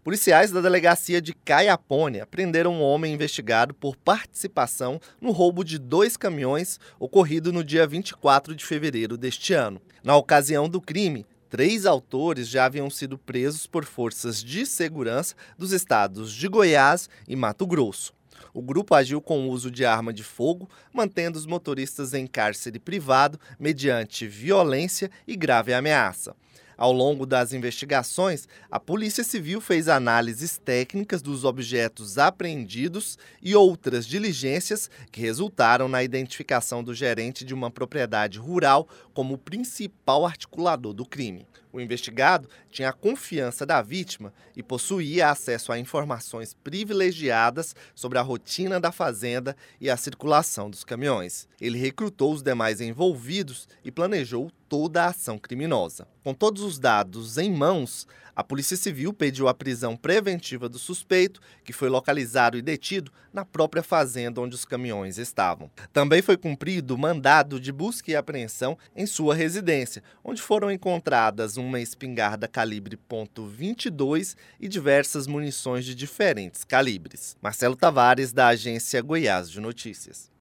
Policiais da delegacia de Caiapônia prenderam um homem investigado por participação no roubo de 2 caminhões ocorrido no dia 24 de fevereiro deste ano. Na ocasião do crime, 3 autores já haviam sido presos por forças de segurança dos estados de Goiás e Mato Grosso. O grupo agiu com o uso de arma de fogo, mantendo os motoristas em cárcere privado mediante violência e grave ameaça. Ao longo das investigações, a Polícia Civil fez análises técnicas dos objetos apreendidos e outras diligências que resultaram na identificação do gerente de uma propriedade rural como o principal articulador do crime. O investigado tinha a confiança da vítima e possuía acesso a informações privilegiadas sobre a rotina da fazenda e a circulação dos caminhões. Ele recrutou os demais envolvidos e planejou toda a ação criminosa. Com todos os dados em mãos, a Polícia Civil pediu a prisão preventiva do suspeito, que foi localizado e detido na própria fazenda onde os caminhões estavam. Também foi cumprido o mandado de busca e apreensão em sua residência, onde foram encontradas uma espingarda calibre .22 e diversas munições de diferentes calibres. Marcelo Tavares, da Agência Goiás de Notícias.